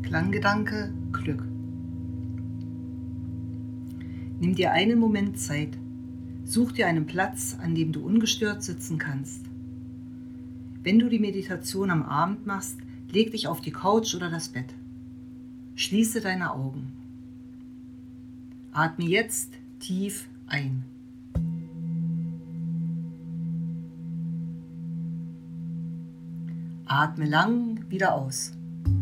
Klanggedanke Glück. Nimm dir einen Moment Zeit. Such dir einen Platz, an dem du ungestört sitzen kannst. Wenn du die Meditation am Abend machst, leg dich auf die Couch oder das Bett. Schließe deine Augen. Atme jetzt tief ein. Atme lang wieder aus.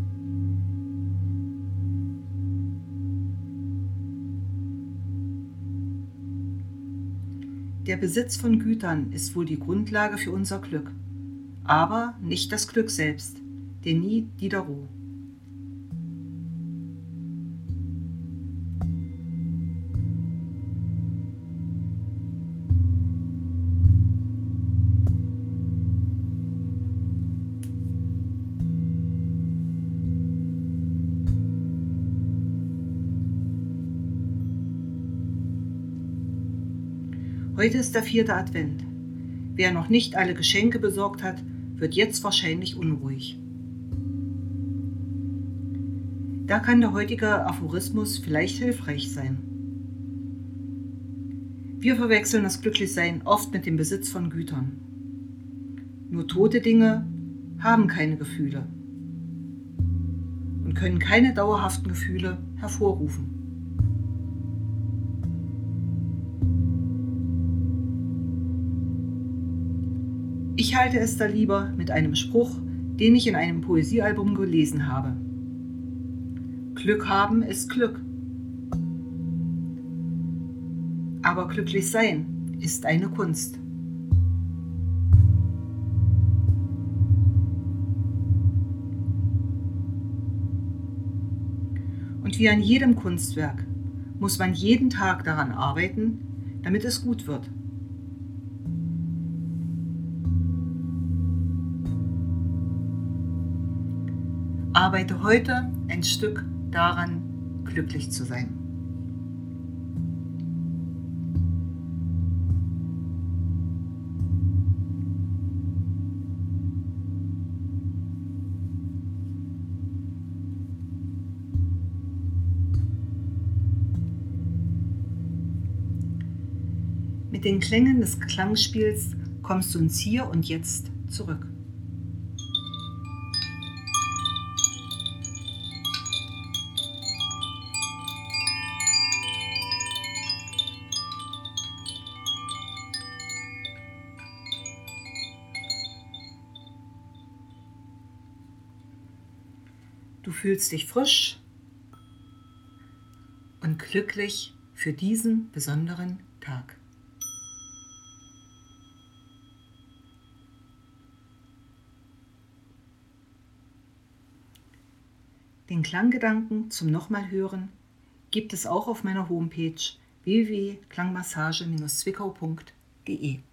Der Besitz von Gütern ist wohl die Grundlage für unser Glück, aber nicht das Glück selbst, Denis Diderot. Heute ist der 4. Advent. Wer noch nicht alle Geschenke besorgt hat, wird jetzt wahrscheinlich unruhig. Da kann der heutige Aphorismus vielleicht hilfreich sein. Wir verwechseln das Glücklichsein oft mit dem Besitz von Gütern. Nur tote Dinge haben keine Gefühle und können keine dauerhaften Gefühle hervorrufen. Ich halte es da lieber mit einem Spruch, den ich in einem Poesiealbum gelesen habe. Glück haben ist Glück. Aber glücklich sein ist eine Kunst. Und wie an jedem Kunstwerk muss man jeden Tag daran arbeiten, damit es gut wird. Arbeite heute ein Stück daran, glücklich zu sein. Mit den Klängen des Klangspiels kommst du ins Hier und Jetzt zurück. Du fühlst dich frisch und glücklich für diesen besonderen Tag. Den Klanggedanken zum Nochmalhören gibt es auch auf meiner Homepage www.klangmassage-zwickau.de.